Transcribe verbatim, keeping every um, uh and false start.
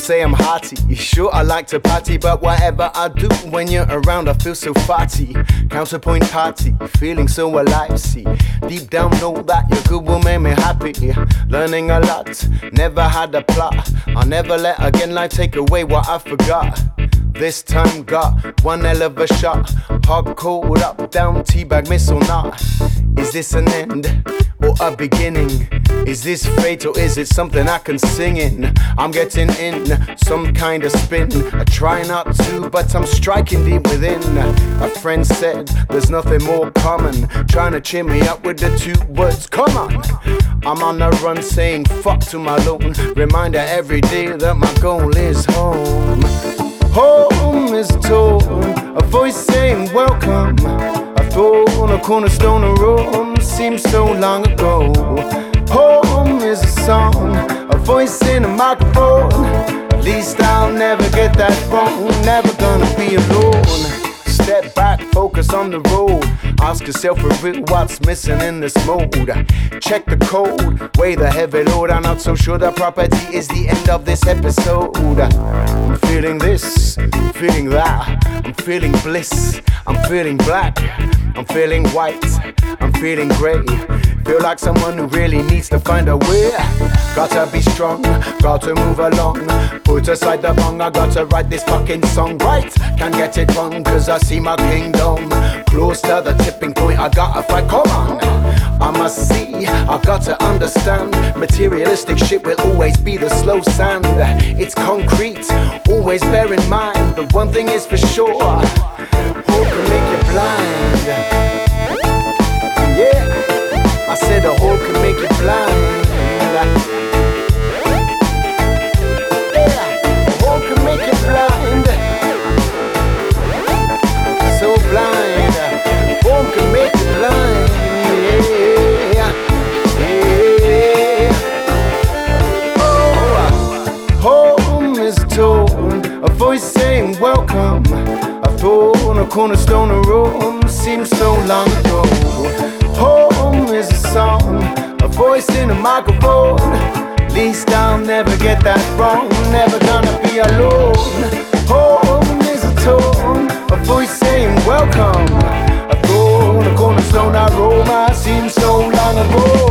say I'm hearty. Sure, I like to party, but whatever I do, when you're around, I feel so farty. Counterpoint party, feeling so alive. See, deep down, know that your good will make me happy. Learning a lot, never had a plot. I'll never let again life take away what I forgot. This time got one hell of a shot. Hard cold up, down, teabag, miss or not. Is this an end or a beginning? Is this fate or is it something I can sing in? I'm getting in some kind of spin. I try not to, but I'm striking deep within. A friend said there's nothing more common, trying to cheer me up with the two words, come on. I'm on the run saying fuck to my loan. Reminder every day that my goal is home. Home is a tone, a voice saying welcome. A throne, a cornerstone, a room, seems so long ago. Home is a song, a voice in a microphone. At least I'll never get that wrong, never gonna be alone. Step back, focus on the road. Ask yourself for real what's missing in this mode. Check the code, weigh the heavy load. I'm not so sure that property is the end of this episode. I'm feeling this, feeling that. I'm feeling bliss, I'm feeling black. I'm feeling white, I'm feeling grey. Feel like someone who really needs to find a way. Gotta be strong, gotta move along. Put aside the wrong, I gotta write this fucking song right. Can't get it wrong, cause I see my kingdom close to the tipping point, I gotta fight, come on. I must see, I gotta understand. Materialistic shit will always be the slow sand. It's concrete, always bear in mind. The one thing is for sure, hope can make you blind. Yeah, I said a hole can make you blind. Yeah, a hole can make you blind. So blind, a hole can make you blind. Yeah, yeah. Oh, home is a tone, a voice saying welcome. A throne, a cornerstone, a room, seems so long ago. Home is a song, a voice in a microphone. At least I'll never get that wrong, never gonna be alone. Home is a tone, a voice saying welcome. A throne, a cornerstone, a Roma, seems so long ago.